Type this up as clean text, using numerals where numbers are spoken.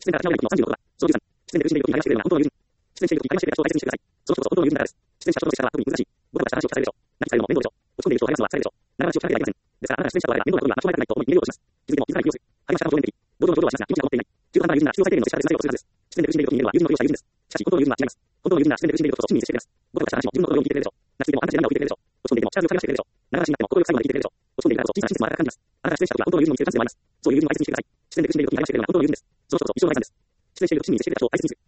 出演からの36は、その13、出演で失点力に対してくれるのは本当の友人。出演している時に対してくれる人を大切にしてください。その人こそ本当の友人なからです。出演者との接し方は特に難しい。ごたごたした話をされるでしょう。何かされるのも面倒でしょう。落ち込んでいる人を励ますのは辛いでしょう。長話を聞かれてはいけません。ですから、あなたが出演者と我ら面倒なことには巻き込まれたくないと思い、メールをします。気づいても気づかないふりをする。励まし方の上限的。同情の表情はしますが、気持ちが持っていない。中途半端な友人なら必要最低限の接し方で伝えようとするはずです。出演で苦しんでいる時にメールは友人のふりをした友人です。しかし、本当の友人は違います。本当の友人なら出演で苦しんでいることこそ真に接してくれます。ごたごたした話も自分のことをよく聞いてくれるでしょう。泣きすぎてもあんたちで涙を拭いてくれるでしょう。落ち込んでいても力強く励ましてくれるでしょう。長話になっても心を最後まで聞いてくれるでしょう。落ち込んでいるからこそ小さな真実まで温かく感じます。あなたが出演者とは本当の友人の見せるチャンスでもあります。そういう友人を大切にしてください。出演で苦しんでいる時に励ましてくれるのは本当の友人です。その人こそ一生の大切です。出演している時に接してくれる人を大切にする。